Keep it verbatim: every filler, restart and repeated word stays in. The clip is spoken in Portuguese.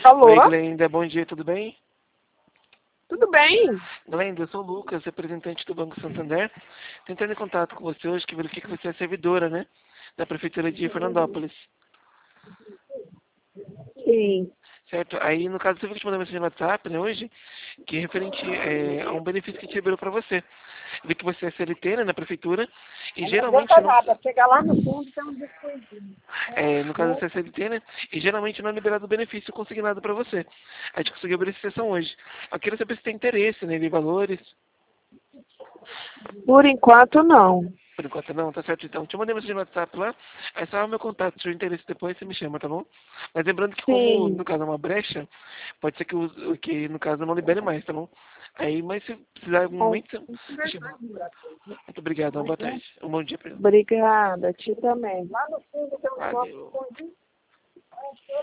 Alô? Oi, Glenda, bom dia, tudo bem? Tudo bem? Glenda, eu sou o Lucas, representante do Banco Santander. Tentando em contato com você hoje, que verifiquei que você é servidora, né? Da Prefeitura de Fernandópolis. Sim. Certo? Aí, no caso, você viu que eu te mandei uma mensagem no WhatsApp, né, hoje, que é referente é, a um benefício que a gente liberou para você. Eu vi que você é C L T, né, na Prefeitura, e Não geralmente adianta não... nada. Chegar lá no fundo tem um descontinho. É, no caso, você é C L T, né, e geralmente não é liberado o benefício consignado para você. A gente conseguiu abrir essa sessão hoje. Eu queria saber se tem interesse, né, em valores. Por enquanto, não. Por enquanto não, tá certo então. Te mandei mensagem no WhatsApp lá, aí só o meu contato, se tiver interesse depois você me chama, tá bom? Mas lembrando que como Sim. no caso é uma brecha, pode ser que, o, que no caso não libere mais, tá bom? Aí, mas se precisar em algum Bom, momento, você me chama. Muito obrigado, uma boa tarde. Um bom dia pra obrigada. Ti também. Lá no fundo tem um Valeu. descontinho.